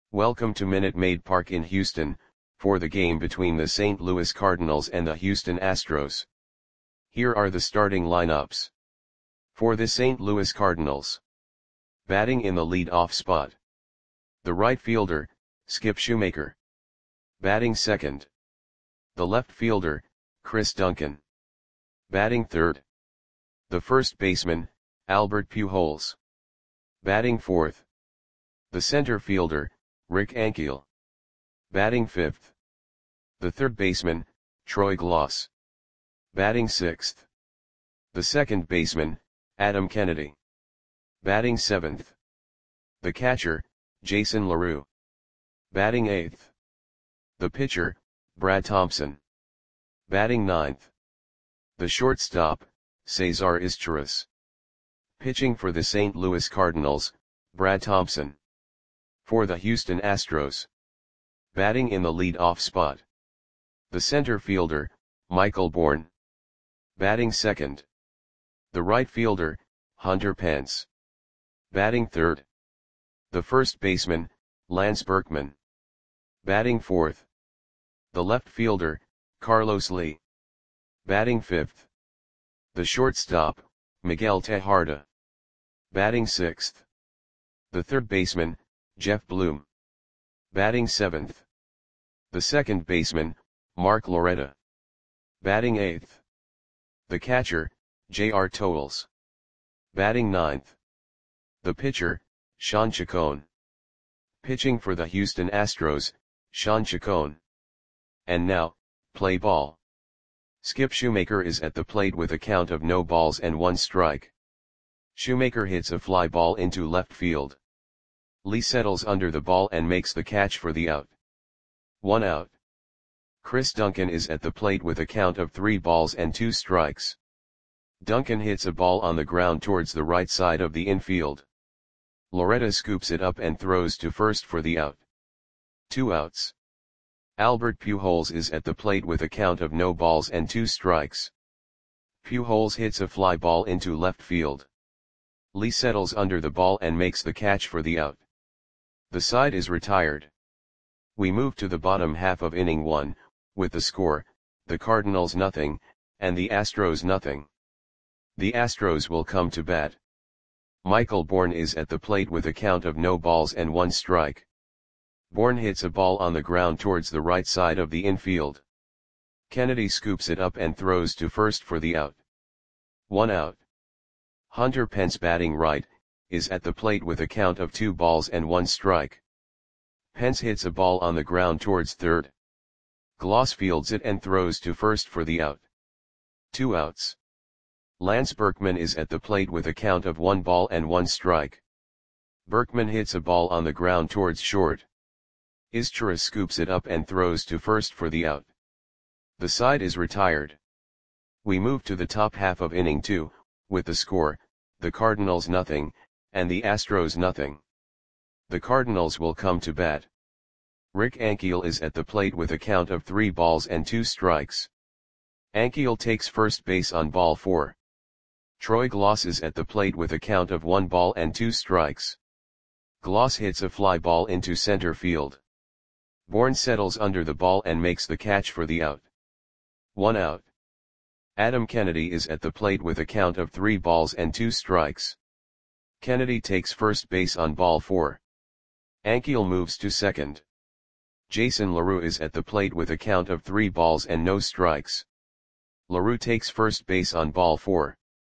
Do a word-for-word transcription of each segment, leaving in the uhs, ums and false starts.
Welcome to Minute Maid Park in Houston, for the game between the Saint Louis Cardinals and the Houston Astros. Here are the starting lineups. For the Saint Louis Cardinals. Batting in the lead-off spot. The right fielder, Skip Schumaker. Batting second. The left fielder, Chris Duncan. Batting third. The first baseman, Albert Pujols. Batting fourth. The center fielder, Rick Ankiel. Batting fifth. The third baseman, Troy Glaus. Batting sixth. The second baseman, Adam Kennedy. Batting seventh. The catcher, Jason LaRue. Batting eighth. The pitcher, Brad Thompson. Batting ninth. The shortstop, Cesar Izturis. Pitching for the Saint Louis Cardinals, Brad Thompson. For the Houston Astros. Batting in the lead-off spot. The center fielder, Michael Bourn. Batting second. The right fielder, Hunter Pence. Batting third. The first baseman, Lance Berkman. Batting fourth. The left fielder, Carlos Lee. Batting fifth. The shortstop, Miguel Tejada. Batting sixth. The third baseman, Jeff Bloom. Batting seventh. The second baseman, Mark Loretta. Batting eighth. The catcher, J R Toles. Batting ninth. The pitcher, Sean Chacon. Pitching for the Houston Astros, Sean Chacon. And now, play ball. Skip Schumaker is at the plate with a count of no balls and one strike. Schumaker hits a fly ball into left field. Lee settles under the ball and makes the catch for the out. One out. Chris Duncan is at the plate with a count of three balls and two strikes. Duncan hits a ball on the ground towards the right side of the infield. Loretta scoops it up and throws to first for the out. Two outs. Albert Pujols is at the plate with a count of no balls and two strikes. Pujols hits a fly ball into left field. Lee settles under the ball and makes the catch for the out. The side is retired. We move to the bottom half of inning one, with the score, the Cardinals nothing, and the Astros nothing. The Astros will come to bat. Michael Bourn is at the plate with a count of no balls and one strike. Bourn hits a ball on the ground towards the right side of the infield. Kennedy scoops it up and throws to first for the out. One out. Hunter Pence, batting right, is at the plate with a count of two balls and one strike. Pence hits a ball on the ground towards third. Glaus fields it and throws to first for the out. Two outs. Lance Berkman is at the plate with a count of one ball and one strike. Berkman hits a ball on the ground towards short. Izturis scoops it up and throws to first for the out. The side is retired. We move to the top half of inning two, with the score, the Cardinals nothing, and the Astros nothing. The Cardinals will come to bat. Rick Ankiel is at the plate with a count of three balls and two strikes. Ankiel takes first base on ball four. Troy Glaus is at the plate with a count of one ball and two strikes. Glaus hits a fly ball into center field. Bourn settles under the ball and makes the catch for the out. One out. Adam Kennedy is at the plate with a count of three balls and two strikes. Kennedy takes first base on ball four. Ankiel moves to second. Jason LaRue is at the plate with a count of three balls and no strikes. LaRue takes first base on ball four.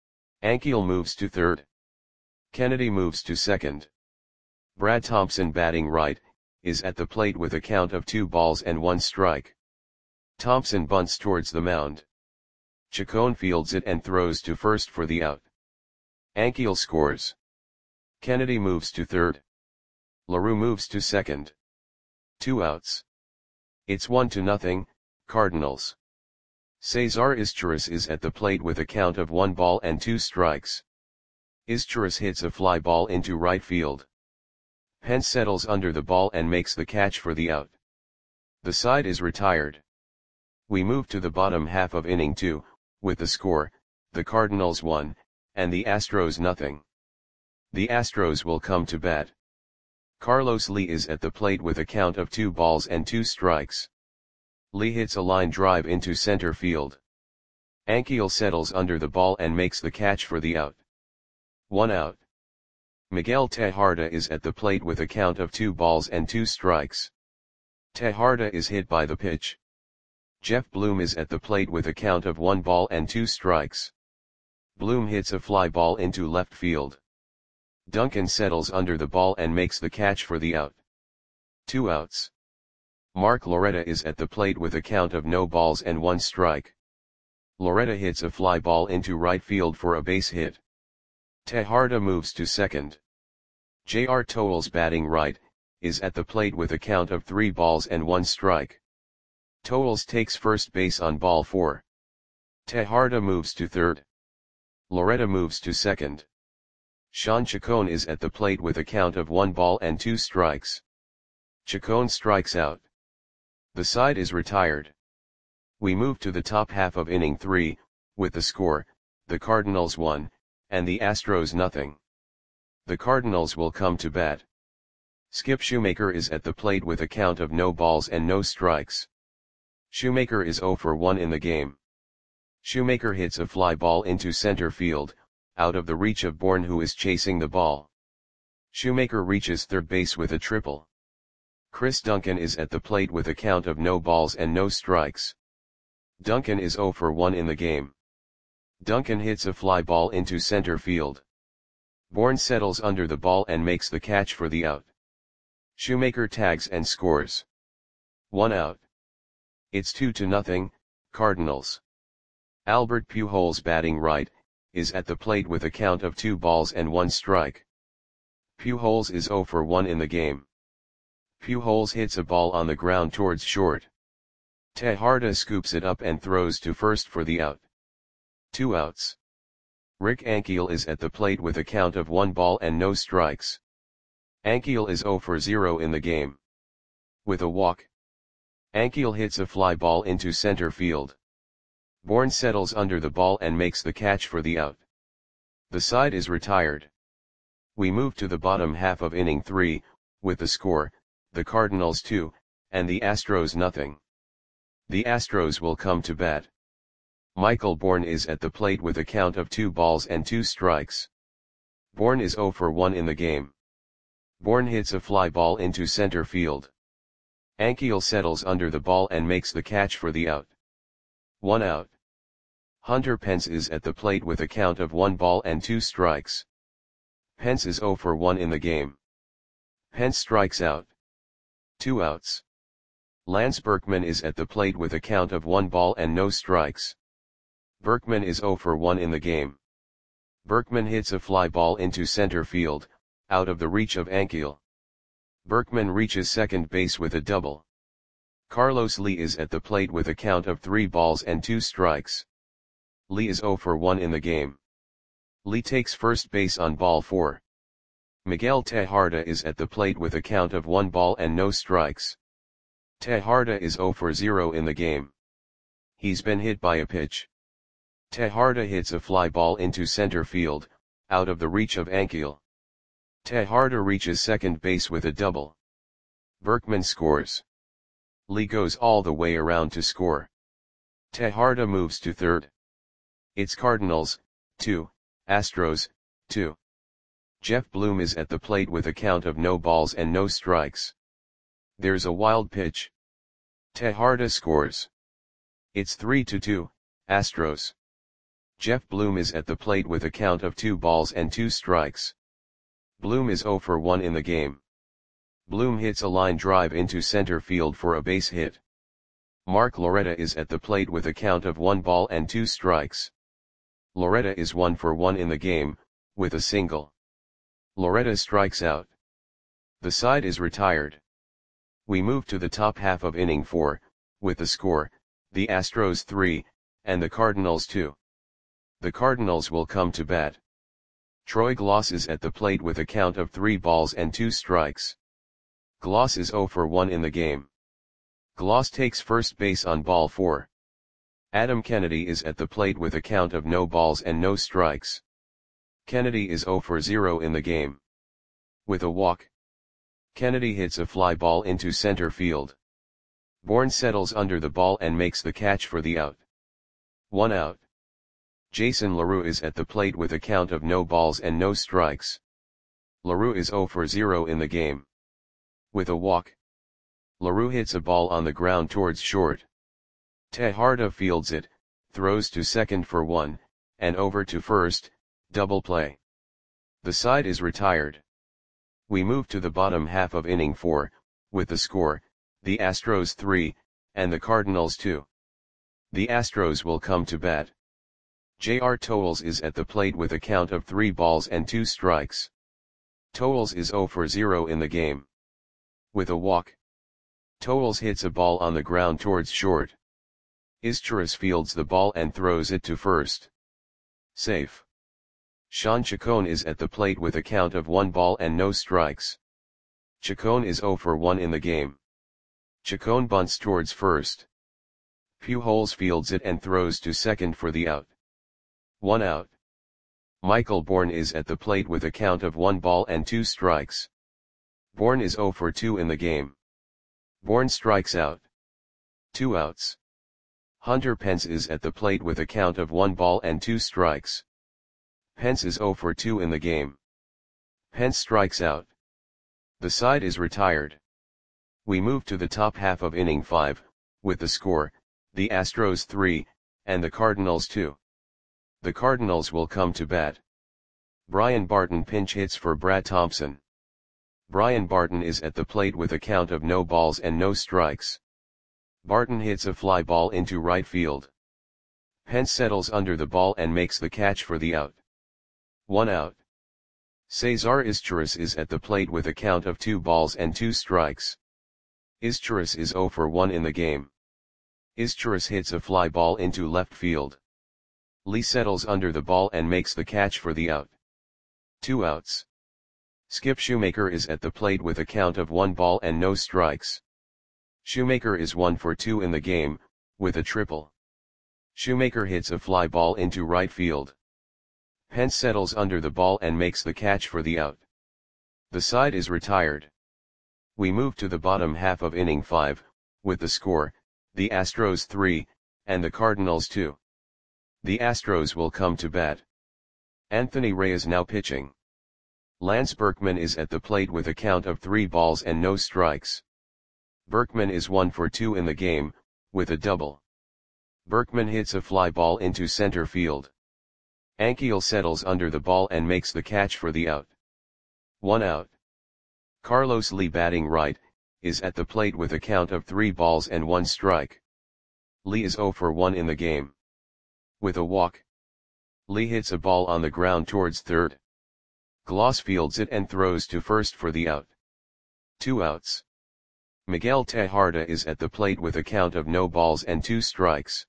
Ankiel moves to third. Kennedy moves to second. Brad Thompson, batting right, is at the plate with a count of two balls and one strike. Thompson bunts towards the mound. Chacon fields it and throws to first for the out. Ankiel scores. Kennedy moves to third. LaRue moves to second. Two outs. It's one to nothing, Cardinals. Cesar Izturis is at the plate with a count of one ball and two strikes. Izturis hits a fly ball into right field. Pence settles under the ball and makes the catch for the out. The side is retired. We move to the bottom half of inning two, with the score, the Cardinals one, and the Astros nothing. The Astros will come to bat. Carlos Lee is at the plate with a count of two balls and two strikes. Lee hits a line drive into center field. Ankiel settles under the ball and makes the catch for the out. One out. Miguel Tejada is at the plate with a count of two balls and two strikes. Tejada is hit by the pitch. Jeff Bloom is at the plate with a count of one ball and two strikes. Bloom hits a fly ball into left field. Duncan settles under the ball and makes the catch for the out. Two outs. Mark Loretta is at the plate with a count of no balls and one strike. Loretta hits a fly ball into right field for a base hit. Tejada moves to second. J R Towles, batting right, is at the plate with a count of three balls and one strike. Towles takes first base on ball four. Tejada moves to third. Loretta moves to second. Sean Chacon is at the plate with a count of one ball and two strikes. Chacon strikes out. The side is retired. We move to the top half of inning three, with the score, the Cardinals one, and the Astros nothing. The Cardinals will come to bat. Skip Shoemaker is at the plate with a count of no balls and no strikes. Shoemaker is zero for one in the game. Shoemaker hits a fly ball into center field, out of the reach of Bourne, who is chasing the ball. Shoemaker reaches third base with a triple. Chris Duncan is at the plate with a count of no balls and no strikes. Duncan is zero for one in the game. Duncan hits a fly ball into center field. Bourne settles under the ball and makes the catch for the out. Shoemaker tags and scores. One out. It's two to nothing, Cardinals. Albert Pujols, batting right, is at the plate with a count of two balls and one strike. Pujols is zero for one in the game. Pujols hits a ball on the ground towards short. Tejada scoops it up and throws to first for the out. Two outs. Rick Ankiel is at the plate with a count of one ball and no strikes. Ankiel is zero for zero in the game. With a walk. Ankiel hits a fly ball into center field. Bourne settles under the ball and makes the catch for the out. The side is retired. We move to the bottom half of inning three, with the score, the Cardinals two, and the Astros nothing. The Astros will come to bat. Michael Bourne is at the plate with a count of two balls and two strikes. Bourne is zero for one in the game. Bourne hits a fly ball into center field. Ankiel settles under the ball and makes the catch for the out. One out. Hunter Pence is at the plate with a count of one ball and two strikes. Pence is zero for one in the game. Pence strikes out. Two outs. Lance Berkman is at the plate with a count of one ball and no strikes. Berkman is zero for one in the game. Berkman hits a fly ball into center field, out of the reach of Ankiel. Berkman reaches second base with a double. Carlos Lee is at the plate with a count of three balls and two strikes. Lee is zero for one in the game. Lee takes first base on ball four. Miguel Tejada is at the plate with a count of one ball and no strikes. Tejada is zero for zero in the game. He's been hit by a pitch. Tejada hits a fly ball into center field, out of the reach of Ankiel. Tejada reaches second base with a double. Berkman scores. Lee goes all the way around to score. Tejada moves to third. It's Cardinals, two, Astros, two. Jeff Bloom is at the plate with a count of no balls and no strikes. There's a wild pitch. Tejada scores. It's three to two, Astros. Jeff Bloom is at the plate with a count of two balls and two strikes. Bloom is zero for one in the game. Bloom hits a line drive into center field for a base hit. Mark Loretta is at the plate with a count of one ball and two strikes. Loretta is one for one in the game, with a single. Loretta strikes out. The side is retired. We move to the top half of inning four, with the score, the Astros three, and the Cardinals two. The Cardinals will come to bat. Troy Glaus is at the plate with a count of three balls and two strikes. Glaus is zero for one in the game. Glaus takes first base on ball four. Adam Kennedy is at the plate with a count of no balls and no strikes. Kennedy is zero for zero in the game. With a walk. Kennedy hits a fly ball into center field. Bourne settles under the ball and makes the catch for the out. One out. Jason LaRue is at the plate with a count of no balls and no strikes. LaRue is zero for zero in the game. With a walk, LaRue hits a ball on the ground towards short. Tejada fields it, throws to second for one, and over to first, double play. The side is retired. We move to the bottom half of inning four, with the score, the Astros three, and the Cardinals two. The Astros will come to bat. J R Towles is at the plate with a count of three balls and two strikes. Towles is zero for zero in the game. With a walk, Towles hits a ball on the ground towards short. Izturis fields the ball and throws it to first. Safe. Sean Chacon is at the plate with a count of one ball and no strikes. Chacon is zero for one in the game. Chacon bunts towards first. Pujols fields it and throws to second for the out. One out. Michael Bourne is at the plate with a count of one ball and two strikes. Bourne is zero for two in the game. Bourne strikes out. Two outs. Hunter Pence is at the plate with a count of one ball and two strikes. Pence is zero for two in the game. Pence strikes out. The side is retired. We move to the top half of inning five, with the score, the Astros three, and the Cardinals two. The Cardinals will come to bat. Brian Barton pinch hits for Brad Thompson. Brian Barton is at the plate with a count of no balls and no strikes. Barton hits a fly ball into right field. Pence settles under the ball and makes the catch for the out. One out. Cesar Izturis is at the plate with a count of two balls and two strikes. Izturis is zero for one in the game. Izturis hits a fly ball into left field. Lee settles under the ball and makes the catch for the out. Two outs. Skip Shoemaker is at the plate with a count of one ball and no strikes. Shoemaker is one for two in the game, with a triple. Shoemaker hits a fly ball into right field. Pence settles under the ball and makes the catch for the out. The side is retired. We move to the bottom half of inning five, with the score, the Astros three, and the Cardinals two. The Astros will come to bat. Anthony Ray is now pitching. Lance Berkman is at the plate with a count of three balls and no strikes. Berkman is one for two in the game, with a double. Berkman hits a fly ball into center field. Ankiel settles under the ball and makes the catch for the out. One out. Carlos Lee, batting right, is at the plate with a count of three balls and one strike. Lee is zero for one in the game. With a walk, Lee hits a ball on the ground towards third. Gloss fields it and throws to first for the out. Two outs. Miguel Tejada is at the plate with a count of no balls and two strikes.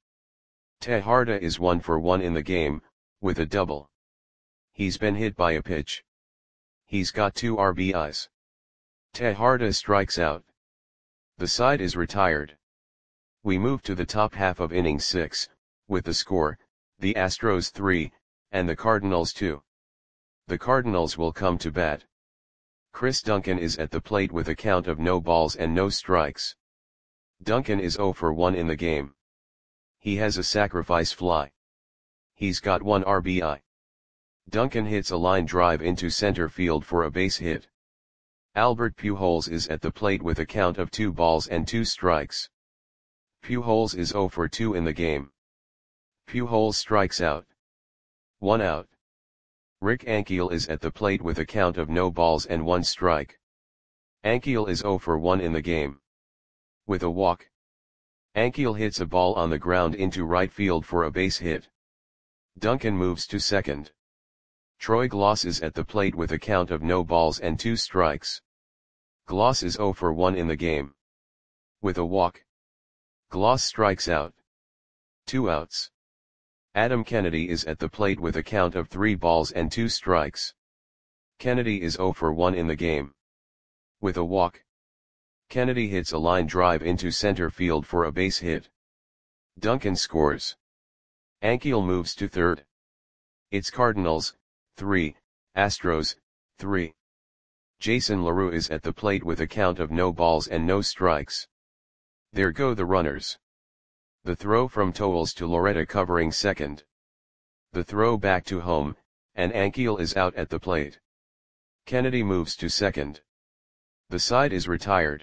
Tejada is one for one in the game, with a double. He's been hit by a pitch. He's got two R B Is. Tejada strikes out. The side is retired. We move to the top half of inning six, with the score, the Astros three, and the Cardinals two. The Cardinals will come to bat. Chris Duncan is at the plate with a count of no balls and no strikes. Duncan is zero for one in the game. He has a sacrifice fly. He's got one R B I. Duncan hits a line drive into center field for a base hit. Albert Pujols is at the plate with a count of two balls and two strikes. Pujols is zero for two in the game. Pujols strikes out. One out. Rick Ankiel is at the plate with a count of no balls and one strike. Ankiel is zero for one in the game. With a walk, Ankiel hits a ball on the ground into right field for a base hit. Duncan moves to second. Troy Gloss is at the plate with a count of no balls and two strikes. Gloss is zero for one in the game. With a walk, Gloss strikes out. Two outs. Adam Kennedy is at the plate with a count of three balls and two strikes. Kennedy is zero for one in the game. With a walk, Kennedy hits a line drive into center field for a base hit. Duncan scores. Ankiel moves to third. It's Cardinals, three, Astros, three. Jason LaRue is at the plate with a count of no balls and no strikes. There go the runners. The throw from Towles to Loretta covering second. The throw back to home, and Ankiel is out at the plate. Kennedy moves to second. The side is retired.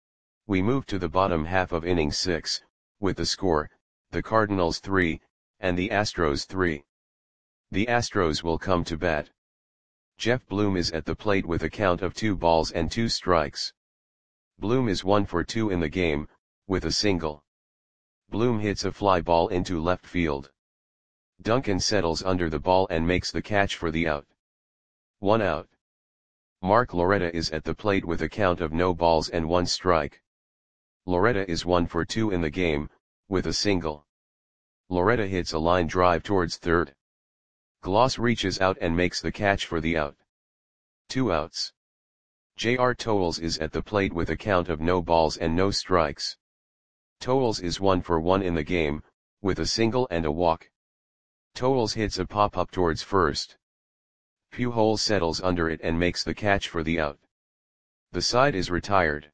We move to the bottom half of inning six, with the score, the Cardinals three, and the Astros three. The Astros will come to bat. Jeff Bloom is at the plate with a count of two balls and two strikes. Bloom is one for two in the game, with a single. Bloom hits a fly ball into left field. Duncan settles under the ball and makes the catch for the out. One out. Mark Loretta is at the plate with a count of no balls and one strike. Loretta is one for two in the game, with a single. Loretta hits a line drive towards third. Gloss reaches out and makes the catch for the out. Two outs. J R Towles is at the plate with a count of no balls and no strikes. Towles is one for one in the game, with a single and a walk. Towles hits a pop-up towards first. Pujols settles under it and makes the catch for the out. The side is retired.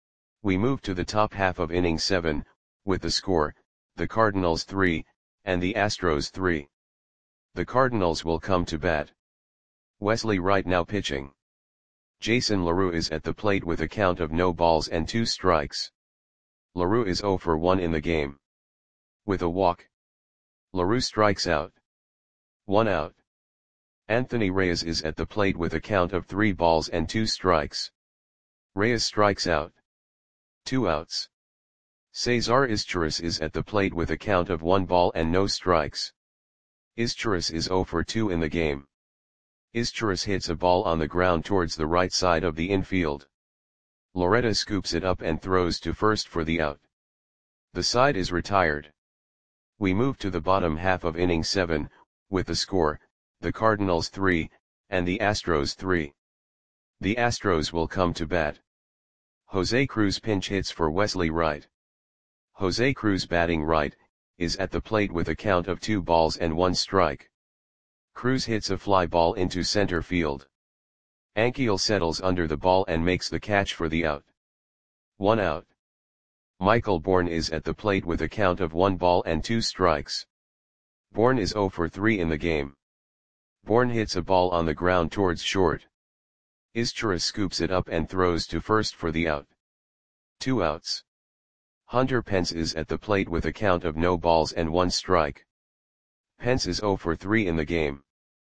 We move to the top half of inning seven, with the score, the Cardinals three, and the Astros three. The Cardinals will come to bat. Wesley Wright now pitching. Jason LaRue is at the plate with a count of no balls and two strikes. LaRue is zero for one in the game. With a walk. LaRue strikes out. One out. Anthony Reyes is at the plate with a count of three balls and two strikes. Reyes strikes out. Two outs. Cesar Izturis is at the plate with a count of one ball and no strikes. Izturis is zero for two in the game. Izturis hits a ball on the ground towards the right side of the infield. Loretta scoops it up and throws to first for the out. The side is retired. We move to the bottom half of inning seven, with the score, the Cardinals three, and the Astros three. The Astros will come to bat. Jose Cruz pinch hits for Wesley Wright. Jose Cruz batting right, is at the plate with a count of two balls and one strike. Cruz hits a fly ball into center field. Ankiel settles under the ball and makes the catch for the out. One out. Michael Bourn is at the plate with a count of one ball and two strikes. Bourn is zero for three in the game. Bourn hits a ball on the ground towards short. Izturis scoops it up and throws to first for the out. Two outs. Hunter Pence is at the plate with a count of no balls and one strike. Pence is zero for three in the game.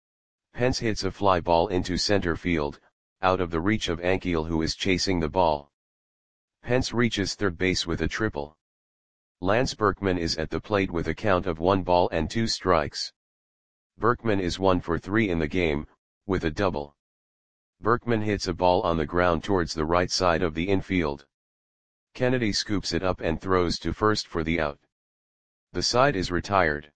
Pence hits a fly ball into center field, out of the reach of Ankiel who is chasing the ball. Pence reaches third base with a triple. Lance Berkman is at the plate with a count of one ball and two strikes. Berkman is one for three in the game, with a double. Berkman hits a ball on the ground towards the right side of the infield. Kennedy scoops it up and throws to first for the out. The side is retired.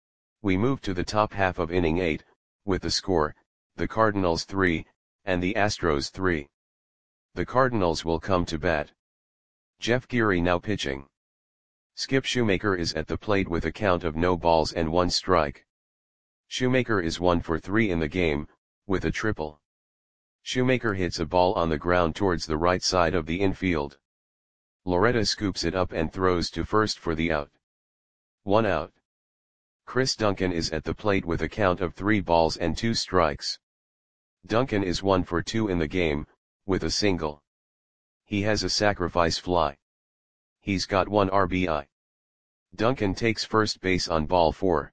We move to the top half of inning eight, with the score, the Cardinals three, and the Astros three. The Cardinals will come to bat. Jeff Geary now pitching. Skip Shoemaker is at the plate with a count of no balls and one strike. Shoemaker is one for three in the game, with a triple. Shoemaker hits a ball on the ground towards the right side of the infield. Loretta scoops it up and throws to first for the out. One out. Chris Duncan is at the plate with a count of three balls and two strikes. Duncan is one for two in the game, with a single. He has a sacrifice fly. He's got one R B I. Duncan takes first base on ball four.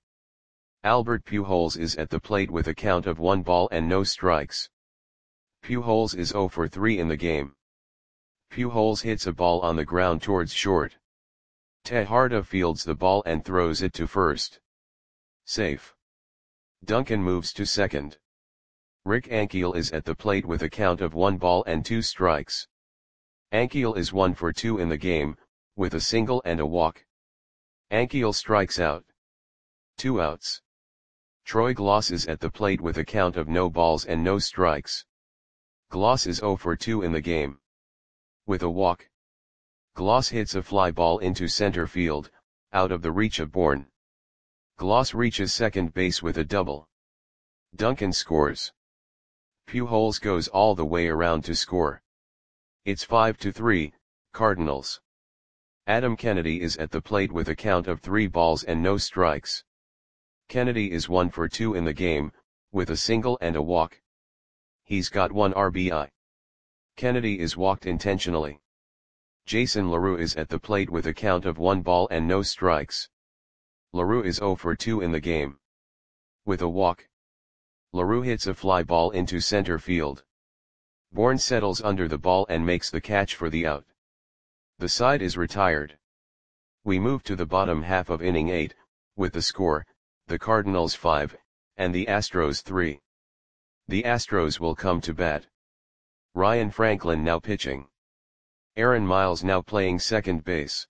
Albert Pujols is at the plate with a count of one ball and no strikes. Pujols is zero for three in the game. Pujols hits a ball on the ground towards short. Tejada fields the ball and throws it to first. Safe. Duncan moves to second. Rick Ankiel is at the plate with a count of one ball and two strikes. Ankiel is one for two in the game, with a single and a walk. Ankiel strikes out. Two outs. Troy Gloss is at the plate with a count of no balls and no strikes. Gloss is zero for two in the game. With a walk. Gloss hits a fly ball into center field, out of the reach of Bourn. Gloss reaches second base with a double. Duncan scores. Pujols goes all the way around to score. It's five to three, Cardinals. Adam Kennedy is at the plate with a count of three balls and no strikes. Kennedy is one for two in the game, with a single and a walk. He's got one R B I. Kennedy is walked intentionally. Jason LaRue is at the plate with a count of one ball and no strikes. LaRue is zero for two in the game. With a walk. LaRue hits a fly ball into center field. Bourne settles under the ball and makes the catch for the out. The side is retired. We move to the bottom half of inning eight, with the score, the Cardinals five, and the Astros three. The Astros will come to bat. Ryan Franklin now pitching. Aaron Miles now playing second base.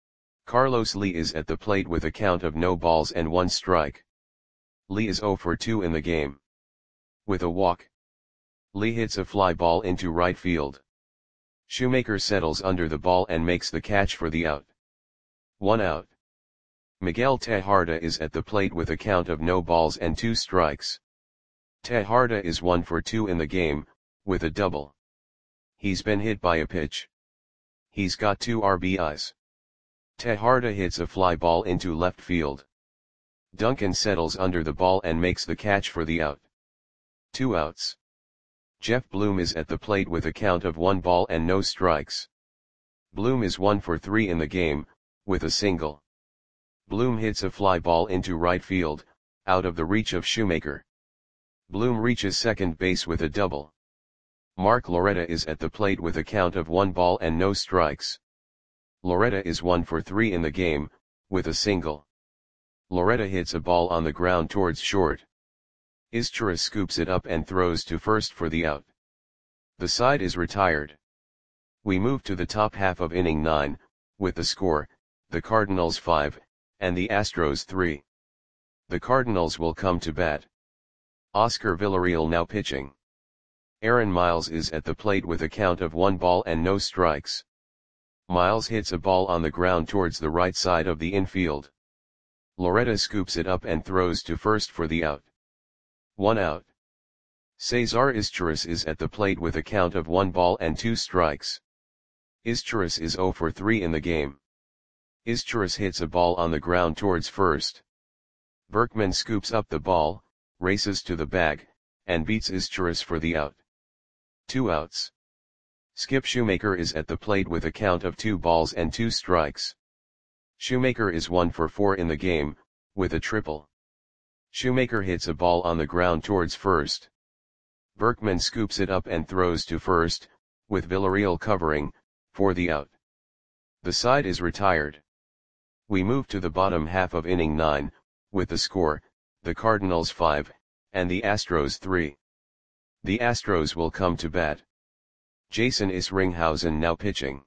Carlos Lee is at the plate with a count of no balls and one strike. Lee is zero for two in the game. With a walk. Lee hits a fly ball into right field. Shoemaker settles under the ball and makes the catch for the out. One out. Miguel Tejada is at the plate with a count of no balls and two strikes. Tejada is one for two in the game, with a double. He's been hit by a pitch. He's got two R B Is. Tejada hits a fly ball into left field. Duncan settles under the ball and makes the catch for the out. Two outs. Jeff Bloom is at the plate with a count of one ball and no strikes. Bloom is one for three in the game, with a single. Bloom hits a fly ball into right field, out of the reach of Shoemaker. Bloom reaches second base with a double. Mark Loretta is at the plate with a count of one ball and no strikes. Loretta is one for three in the game, with a single. Loretta hits a ball on the ground towards short. Izturis scoops it up and throws to first for the out. The side is retired. We move to the top half of inning nine, with the score, the Cardinals five, and the Astros three. The Cardinals will come to bat. Oscar Villarreal now pitching. Aaron Miles is at the plate with a count of one ball and no strikes. Miles hits a ball on the ground towards the right side of the infield. Loretta scoops it up and throws to first for the out. One out. Cesar Izturis is at the plate with a count of one ball and two strikes. Izturis is zero for three in the game. Izturis hits a ball on the ground towards first. Berkman scoops up the ball, races to the bag, and beats Izturis for the out. Two outs. Skip Shoemaker is at the plate with a count of two balls and two strikes. Shoemaker is one for four in the game, with a triple. Shoemaker hits a ball on the ground towards first. Berkman scoops it up and throws to first, with Villarreal covering, for the out. The side is retired. We move to the bottom half of inning nine, with the score, the Cardinals five, and the Astros three. The Astros will come to bat. Jason Isringhausen now pitching.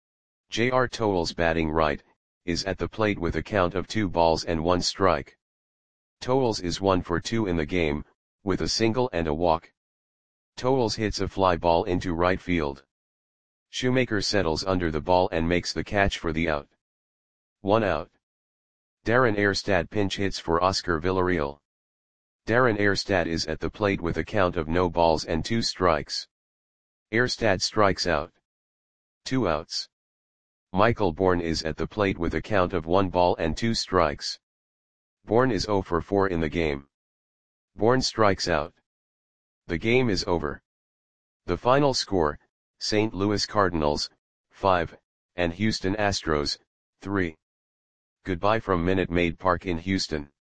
J R Toles batting right, is at the plate with a count of two balls and one strike. Toles is one for two in the game, with a single and a walk. Toles hits a fly ball into right field. Shoemaker settles under the ball and makes the catch for the out. One out. Darren Erstad pinch hits for Oscar Villarreal. Darren Erstad is at the plate with a count of no balls and two strikes. Erstad strikes out. Two outs. Michael Bourne is at the plate with a count of one ball and two strikes. Bourne is zero for four in the game. Bourne strikes out. The game is over. The final score, Saint Louis Cardinals, five, and Houston Astros, three. Goodbye from Minute Maid Park in Houston.